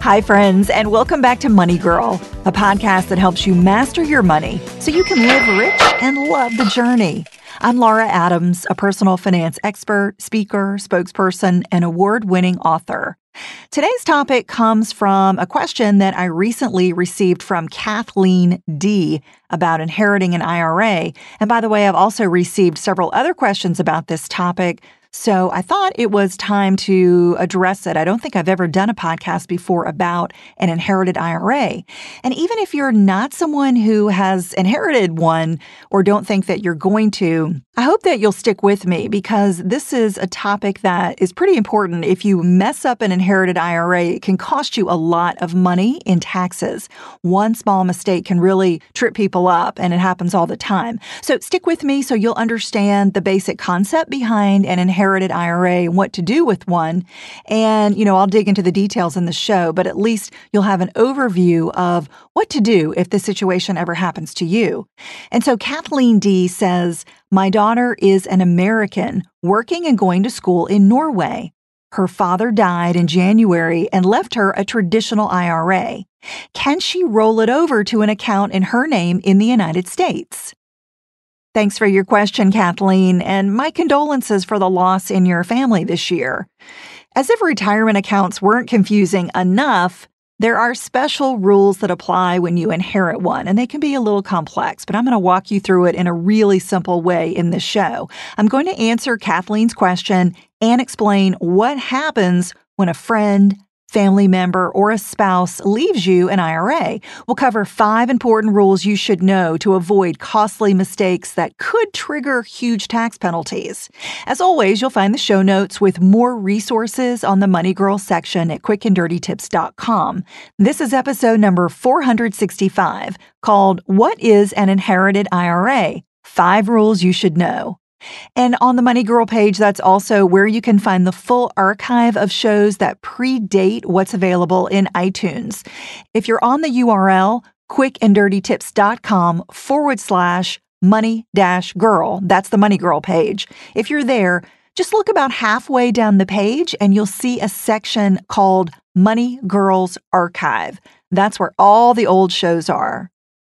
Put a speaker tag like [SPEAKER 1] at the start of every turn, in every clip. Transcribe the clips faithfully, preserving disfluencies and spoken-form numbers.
[SPEAKER 1] Hi, friends, and welcome back to Money Girl, a podcast that helps you master your money so you can live rich and love the journey. I'm Laura Adams, a personal finance expert, speaker, spokesperson, and award-winning author. Today's topic comes from a question that I recently received from Kathleen D. about inheriting an I R A. And by the way, I've also received several other questions about this topic, so I thought it was time to address it. I don't think I've ever done a podcast before about an inherited I R A. And even if you're not someone who has inherited one or don't think that you're going to, I hope that you'll stick with me because this is a topic that is pretty important. If you mess up an inherited I R A, it can cost you a lot of money in taxes. One small mistake can really trip people up, and it happens all the time. So stick with me so you'll understand the basic concept behind an inherited inherited I R A and what to do with one. And, you know, I'll dig into the details in the show, but at least you'll have an overview of what to do if the situation ever happens to you. And so Kathleen D says, my daughter is an American working and going to school in Norway. Her father died in January and left her a traditional I R A. Can she roll it over to an account in her name in the United States? Thanks for your question, Kathleen, and my condolences for the loss in your family this year. As if retirement accounts weren't confusing enough, there are special rules that apply when you inherit one, and they can be a little complex, but I'm going to walk you through it in a really simple way in this show. I'm going to answer Kathleen's question and explain what happens when a friend, family member, or a spouse leaves you an I R A. We'll cover five important rules you should know to avoid costly mistakes that could trigger huge tax penalties. As always, you'll find the show notes with more resources on the Money Girl section at quick and dirty tips dot com. This is episode number four hundred sixty-five, called What is an Inherited I R A? Five Rules You Should Know. And on the Money Girl page, that's also where you can find the full archive of shows that predate what's available in iTunes. If you're on the U R L, quick and dirty tips dot com forward slash money dash girl, that's the Money Girl page. If you're there, just look about halfway down the page and you'll see a section called Money Girls Archive. That's where all the old shows are.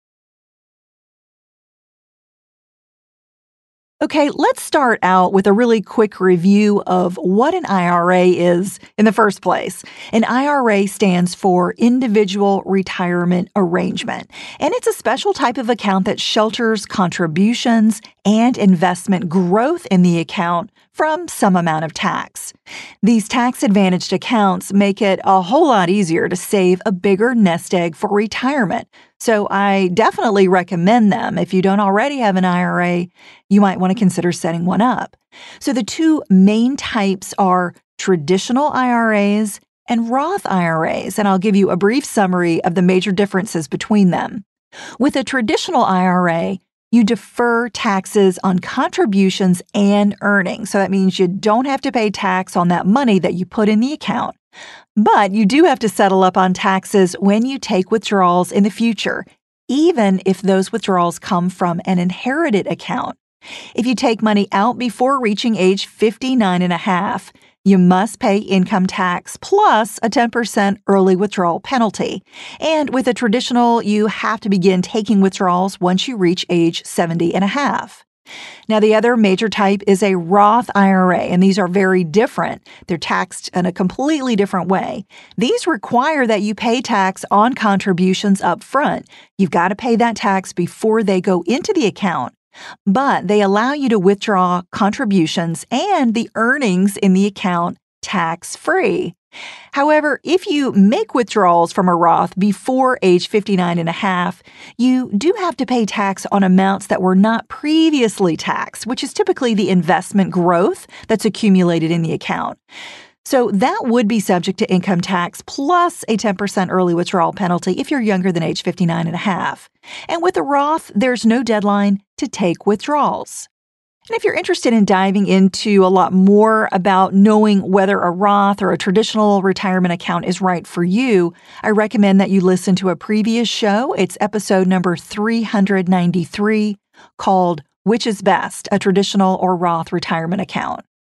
[SPEAKER 1] Okay, let's start out with a really quick review of what an I R A is in the first place. An I R A stands for Individual Retirement Arrangement, and it's a special type of account that shelters contributions and investment growth in the account from some amount of tax. These tax-advantaged accounts make it a whole lot easier to save a bigger nest egg for retirement. So I definitely recommend them. If you don't already have an I R A, you might want to consider setting one up. So the two main types are traditional I R As and Roth I R As, and I'll give you a brief summary of the major differences between them. With a traditional I R A, you defer taxes on contributions and earnings. So that means you don't have to pay tax on that money that you put in the account. But you do have to settle up on taxes when you take withdrawals in the future, even if those withdrawals come from an inherited account. If you take money out before reaching age fifty-nine and a half, you must pay income tax plus a ten percent early withdrawal penalty. And with a traditional, you have to begin taking withdrawals once you reach age seventy and a half. Now, the other major type is a Roth I R A, and these are very different. They're taxed in a completely different way. These require that you pay tax on contributions up front. You've got to pay that tax before they go into the account. But they allow you to withdraw contributions and the earnings in the account tax-free. However, if you make withdrawals from a Roth before age fifty-nine and a half, you do have to pay tax on amounts that were not previously taxed, which is typically the investment growth that's accumulated in the account. So that would be subject to income tax plus a ten percent early withdrawal penalty if you're younger than age fifty-nine and a half. And with a Roth, there's no deadline to take withdrawals. And if you're interested in diving into a lot more about knowing whether a Roth or a traditional retirement account is right for you, I recommend that you listen to a previous show. It's episode number three hundred ninety-three, called Which is Best, a Traditional or Roth Retirement Account.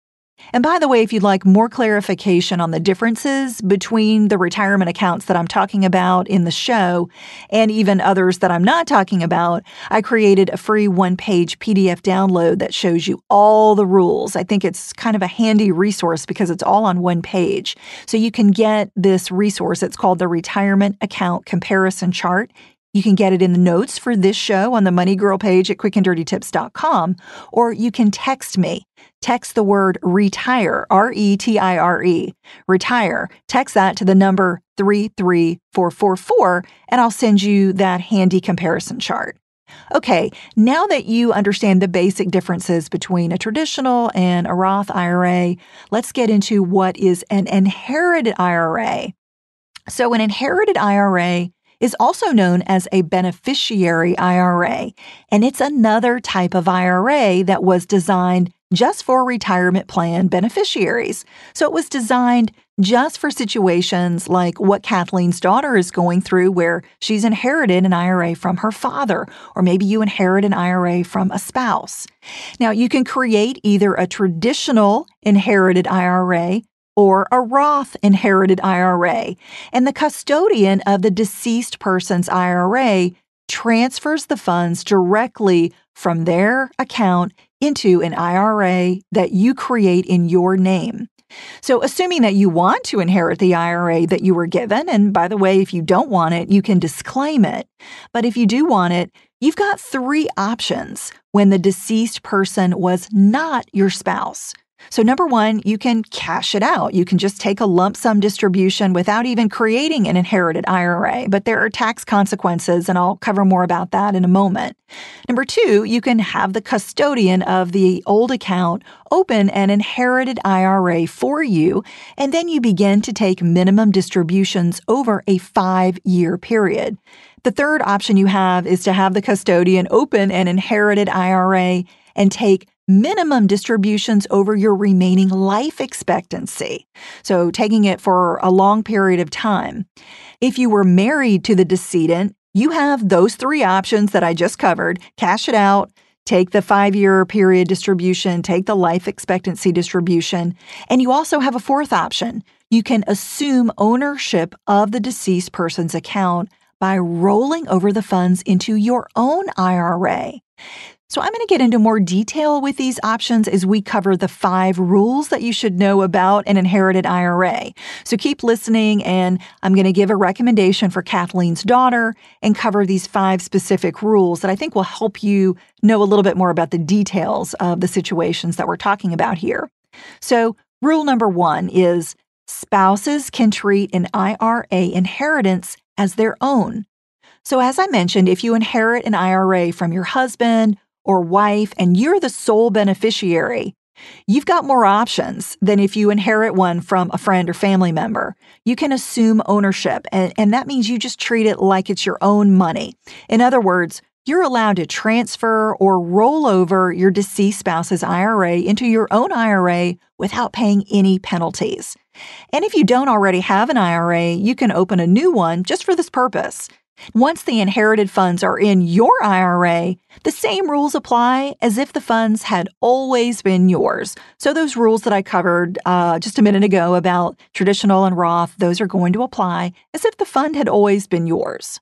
[SPEAKER 1] And by the way, if you'd like more clarification on the differences between the retirement accounts that I'm talking about in the show and even others that I'm not talking about, I created a free one-page P D F download that shows you all the rules. I think it's kind of a handy resource because it's all on one page. So you can get this resource. It's called the Retirement Account Comparison Chart. You can get it in the notes for this show on the Money Girl page at quick and dirty tips dot com, or you can text me. Text the word RETIRE, R E T I R E, retire. Text that to the number three three four four four, and I'll send you that handy comparison chart. Okay, now that you understand the basic differences between a traditional and a Roth I R A, let's get into what is an inherited I R A. So an inherited I R A is also known as a beneficiary I R A, and it's another type of I R A that was designed just for retirement plan beneficiaries. So it was designed just for situations like what Kathleen's daughter is going through, where she's inherited an I R A from her father, or maybe you inherit an I R A from a spouse. Now, you can create either a traditional inherited I R A or a Roth inherited I R A, and the custodian of the deceased person's I R A transfers the funds directly from their account into an I R A that you create in your name. So assuming that you want to inherit the I R A that you were given, and by the way, if you don't want it, you can disclaim it. But if you do want it, you've got three options when the deceased person was not your spouse. So number one, you can cash it out. You can just take a lump sum distribution without even creating an inherited I R A, but there are tax consequences, and I'll cover more about that in a moment. Number two, you can have the custodian of the old account open an inherited I R A for you, and then you begin to take minimum distributions over a five-year period. The third option you have is to have the custodian open an inherited I R A and take minimum distributions over your remaining life expectancy, so taking it for a long period of time. If you were married to the decedent, you have those three options that I just covered: cash it out, take the five-year period distribution, take the life expectancy distribution, and you also have a fourth option. You can assume ownership of the deceased person's account by rolling over the funds into your own I R A. So I'm going to get into more detail with these options as we cover the five rules that you should know about an inherited I R A. So keep listening, and I'm going to give a recommendation for Kathleen's daughter and cover these five specific rules that I think will help you know a little bit more about the details of the situations that we're talking about here. So rule number one is spouses can treat an I R A inheritance as their own. So as I mentioned, if you inherit an I R A from your husband or wife and you're the sole beneficiary, you've got more options than if you inherit one from a friend or family member. You can assume ownership, and, and that means you just treat it like it's your own money. In other words, you're allowed to transfer or roll over your deceased spouse's I R A into your own I R A without paying any penalties. And if you don't already have an I R A, you can open a new one just for this purpose. Once the inherited funds are in your I R A, the same rules apply as if the funds had always been yours. So those rules that I covered uh, just a minute ago about traditional and Roth, those are going to apply as if the fund had always been yours.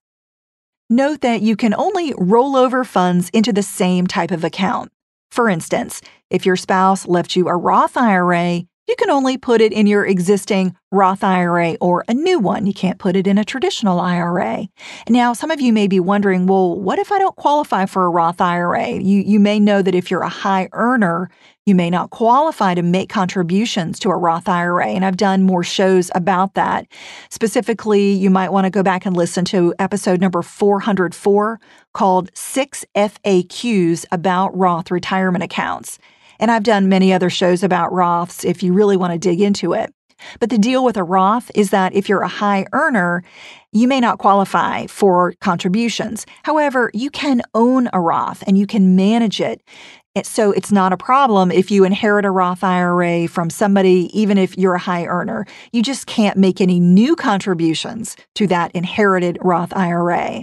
[SPEAKER 1] Note that you can only roll over funds into the same type of account. For instance, if your spouse left you a Roth I R A, you can only put it in your existing Roth I R A or a new one. You can't put it in a traditional I R A. Now, some of you may be wondering, well, what if I don't qualify for a Roth I R A? You, you may know that if you're a high earner, you may not qualify to make contributions to a Roth I R A, and I've done more shows about that. Specifically, you might want to go back and listen to episode number four hundred four called Six F A Qs About Roth Retirement Accounts. And I've done many other shows about Roths if you really want to dig into it. But the deal with a Roth is that if you're a high earner, you may not qualify for contributions. However, you can own a Roth and you can manage it. So it's not a problem if you inherit a Roth I R A from somebody, even if you're a high earner. You just can't make any new contributions to that inherited Roth I R A.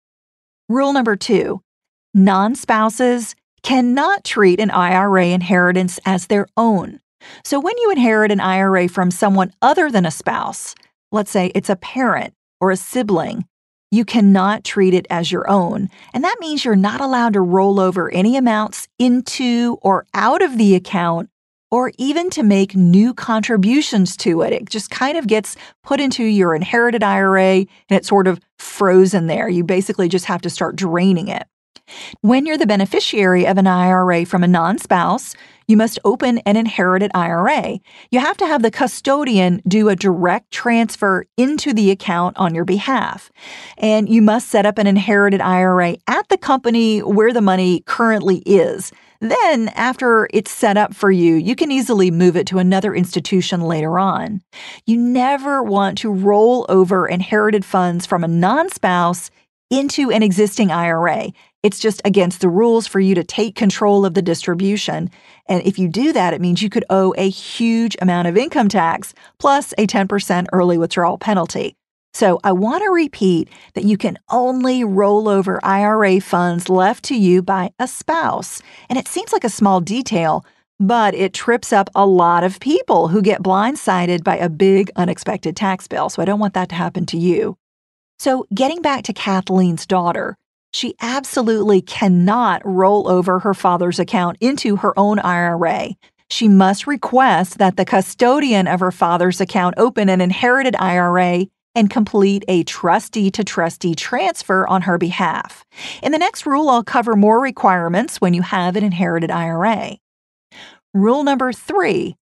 [SPEAKER 1] Rule number two, non-spouses cannot treat an I R A inheritance as their own. So when you inherit an I R A from someone other than a spouse, let's say it's a parent or a sibling, you cannot treat it as your own. And that means you're not allowed to roll over any amounts into or out of the account or even to make new contributions to it. It just kind of gets put into your inherited I R A and it's sort of frozen there. You basically just have to start draining it. When you're the beneficiary of an I R A from a non-spouse, you must open an inherited I R A. You have to have the custodian do a direct transfer into the account on your behalf. And you must set up an inherited I R A at the company where the money currently is. Then, after it's set up for you, you can easily move it to another institution later on. You never want to roll over inherited funds from a non-spouse into an existing I R A. It's just against the rules for you to take control of the distribution. And if you do that, it means you could owe a huge amount of income tax plus a ten percent early withdrawal penalty. So I want to repeat that you can only roll over I R A funds left to you by a spouse. And it seems like a small detail, but it trips up a lot of people who get blindsided by a big unexpected tax bill. So I don't want that to happen to you. So getting back to Kathleen's daughter, she absolutely cannot roll over her father's account into her own I R A. She must request that the custodian of her father's account open an inherited I R A and complete a trustee-to-trustee transfer on her behalf. In the next rule, I'll cover more requirements when you have an inherited I R A. Rule number three.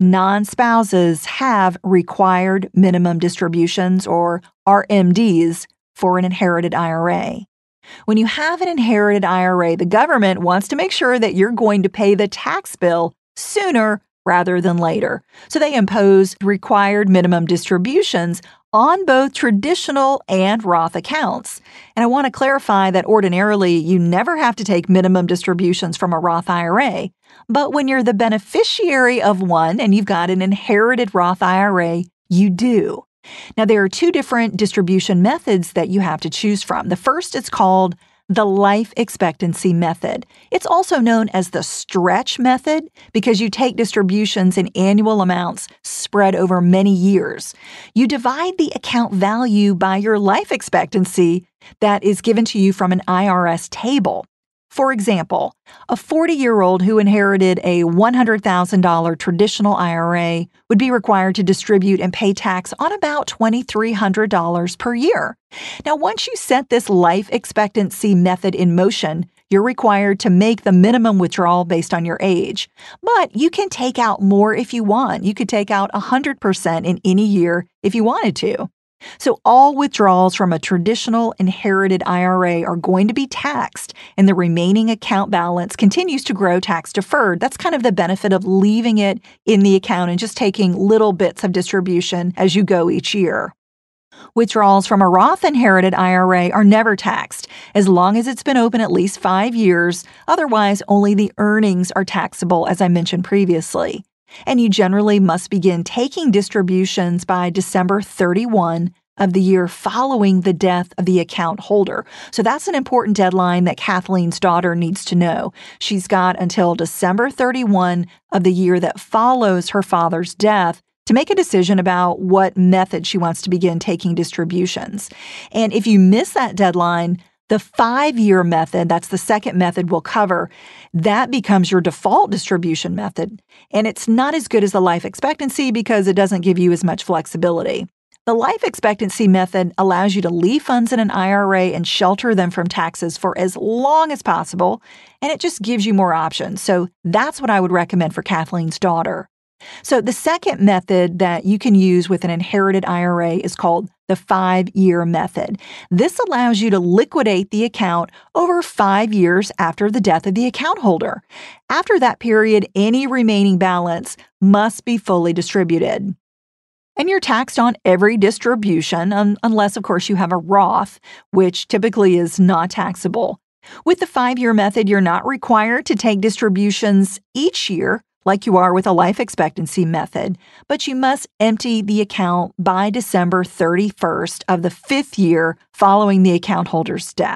[SPEAKER 1] Non-spouses have required minimum distributions, or R M Ds, for an inherited I R A. When you have an inherited I R A, the government wants to make sure that you're going to pay the tax bill sooner rather than later. So they impose required minimum distributions on both traditional and Roth accounts. And I want to clarify that ordinarily you never have to take minimum distributions from a Roth I R A. But when you're the beneficiary of one and you've got an inherited Roth I R A, you do. Now, there are two different distribution methods that you have to choose from. The first is called the life expectancy method. It's also known as the stretch method because you take distributions in annual amounts spread over many years. You divide the account value by your life expectancy that is given to you from an I R S table. For example, a forty-year-old who inherited a one hundred thousand dollars traditional I R A would be required to distribute and pay tax on about two thousand three hundred dollars per year. Now, once you set this life expectancy method in motion, you're required to make the minimum withdrawal based on your age. But you can take out more if you want. You could take out one hundred percent in any year if you wanted to. So all withdrawals from a traditional inherited I R A are going to be taxed, and the remaining account balance continues to grow tax-deferred. That's kind of the benefit of leaving it in the account and just taking little bits of distribution as you go each year. Withdrawals from a Roth inherited I R A are never taxed, as long as it's been open at least five years. Otherwise, only the earnings are taxable, as I mentioned previously. And you generally must begin taking distributions by December thirty-first of the year following the death of the account holder. So that's an important deadline that Kathleen's daughter needs to know. She's got until December thirty-first of the year that follows her father's death to make a decision about what method she wants to begin taking distributions. And if you miss that deadline, the five-year method, that's the second method we'll cover, that becomes your default distribution method. And it's not as good as the life expectancy because it doesn't give you as much flexibility. The life expectancy method allows you to leave funds in an I R A and shelter them from taxes for as long as possible, and it just gives you more options. So that's what I would recommend for Kathleen's daughter. So the second method that you can use with an inherited I R A is called the five-year method. This allows you to liquidate the account over five years after the death of the account holder. After that period, any remaining balance must be fully distributed. And you're taxed on every distribution, un- unless, of course, you have a Roth, which typically is not taxable. With the five-year method, you're not required to take distributions each year, like you are with a life expectancy method, but you must empty the account by December thirty-first of the fifth year following the account holder's death.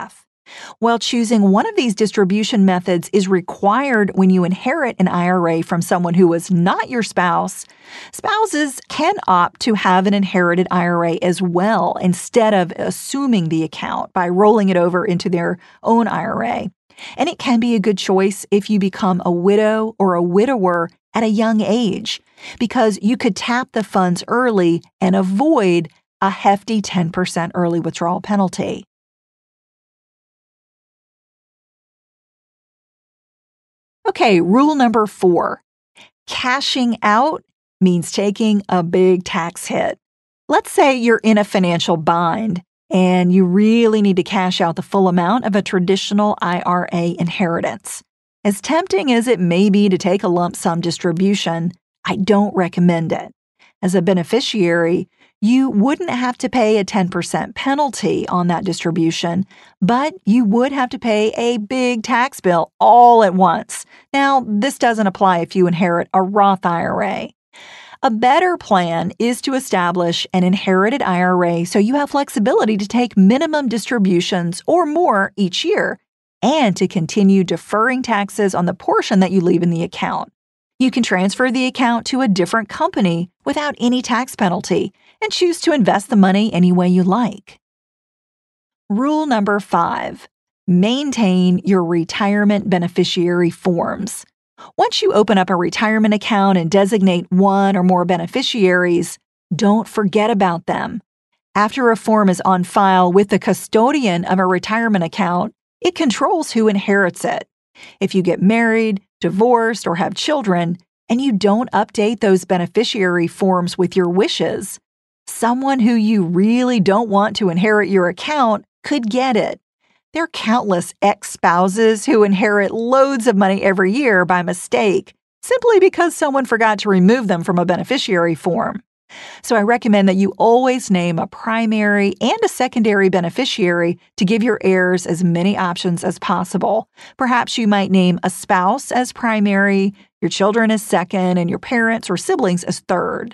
[SPEAKER 1] Well, choosing one of these distribution methods is required when you inherit an I R A from someone who was not your spouse. Spouses can opt to have an inherited I R A as well instead of assuming the account by rolling it over into their own I R A. And it can be a good choice if you become a widow or a widower at a young age, because you could tap the funds early and avoid a hefty ten percent early withdrawal penalty. Okay, rule number four. Cashing out means taking a big tax hit. Let's say you're in a financial bind and you really need to cash out the full amount of a traditional I R A inheritance. As tempting as it may be to take a lump sum distribution, I don't recommend it. As a beneficiary, you wouldn't have to pay a ten percent penalty on that distribution, but you would have to pay a big tax bill all at once. Now, this doesn't apply if you inherit a Roth I R A. A better plan is to establish an inherited I R A so you have flexibility to take minimum distributions or more each year, and to continue deferring taxes on the portion that you leave in the account. You can transfer the account to a different company without any tax penalty and choose to invest the money any way you like. Rule number five. Maintain your retirement beneficiary forms. Once you open up a retirement account and designate one or more beneficiaries, don't forget about them. After a form is on file with the custodian of a retirement account, it controls who inherits it. If you get married, divorced, or have children, and you don't update those beneficiary forms with your wishes, someone who you really don't want to inherit your account could get it. There are countless ex-spouses who inherit loads of money every year by mistake, simply because someone forgot to remove them from a beneficiary form. So I recommend that you always name a primary and a secondary beneficiary to give your heirs as many options as possible. Perhaps you might name a spouse as primary, your children as second, and your parents or siblings as third.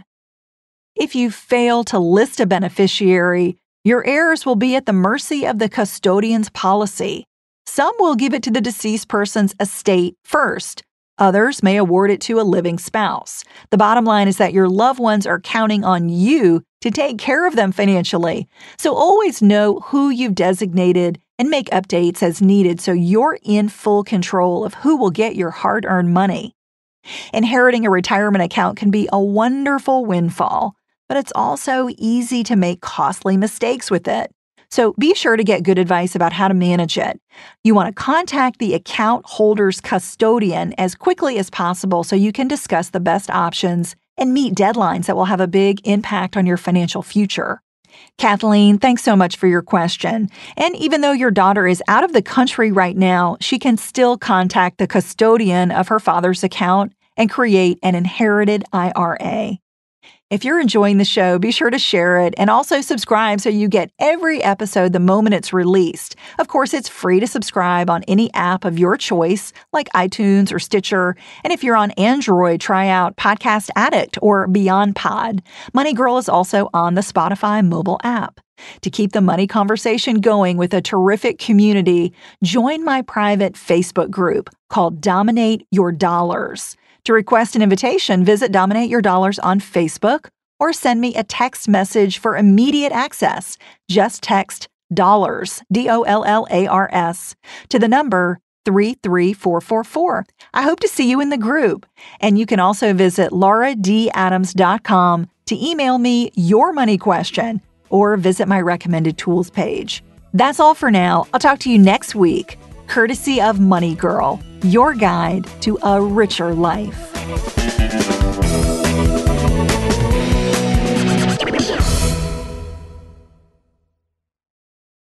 [SPEAKER 1] If you fail to list a beneficiary, your heirs will be at the mercy of the custodian's policy. Some will give it to the deceased person's estate first. Others may award it to a living spouse. The bottom line is that your loved ones are counting on you to take care of them financially. So always know who you've designated and make updates as needed so you're in full control of who will get your hard-earned money. Inheriting a retirement account can be a wonderful windfall, but it's also easy to make costly mistakes with it. So be sure to get good advice about how to manage it. You want to contact the account holder's custodian as quickly as possible so you can discuss the best options and meet deadlines that will have a big impact on your financial future. Kathleen, thanks so much for your question. And even though your daughter is out of the country right now, she can still contact the custodian of her father's account and create an inherited I R A. If you're enjoying the show, be sure to share it and also subscribe so you get every episode the moment it's released. Of course, it's free to subscribe on any app of your choice, like iTunes or Stitcher. And if you're on Android, try out Podcast Addict or Beyond Pod. Money Girl is also on the Spotify mobile app. To keep the money conversation going with a terrific community, join my private Facebook group called Dominate Your Dollars. To request an invitation, visit Dominate Your Dollars on Facebook or send me a text message for immediate access. Just text DOLLARS, D O L L A R S, to the number three three four four four. I hope to see you in the group. And you can also visit laura d adams dot com to email me your money question or visit my recommended tools page. That's all for now. I'll talk to you next week, courtesy of Money Girl, your guide to a richer life.